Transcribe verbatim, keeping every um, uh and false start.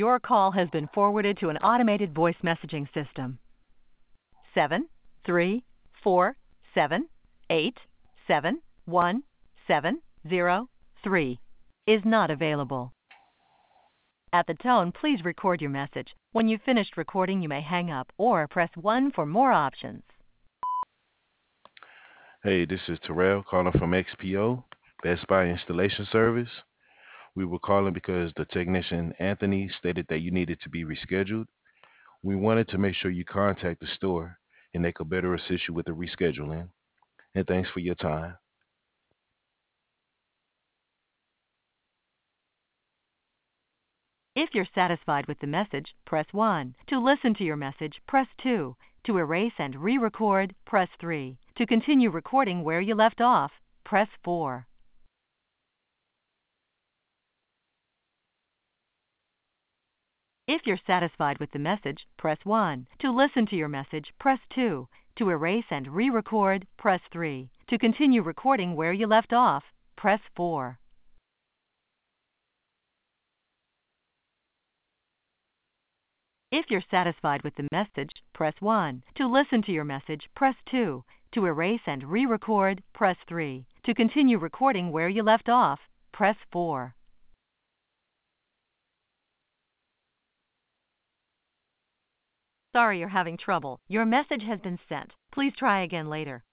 Your call has been forwarded to an automated voice messaging system. Seven, three, four, seven, eight, seven, one, seven, zero, three is not available. At the tone, please record your message. When you've finished recording, you may hang up or press one for more options. Hey, this is Terrell calling from X P O, Best Buy Installation Service. We were calling because the technician Anthony stated that you needed to be rescheduled. We wanted to make sure you contact the store and they could better assist you with the rescheduling. And thanks for your time. If you're satisfied with the message, press one. To listen to your message, press two. To erase and re-record, press three. To continue recording where you left off, press four. If you're satisfied with the message, press one. To listen to your message, press two. To erase and re-record, press three. To continue recording where you left off, press four. If you're satisfied with the message, press one. To listen to your message, press two. To erase and re-record, press three. To continue recording where you left off, press four. Sorry you're having trouble. Your message has been sent. Please try again later.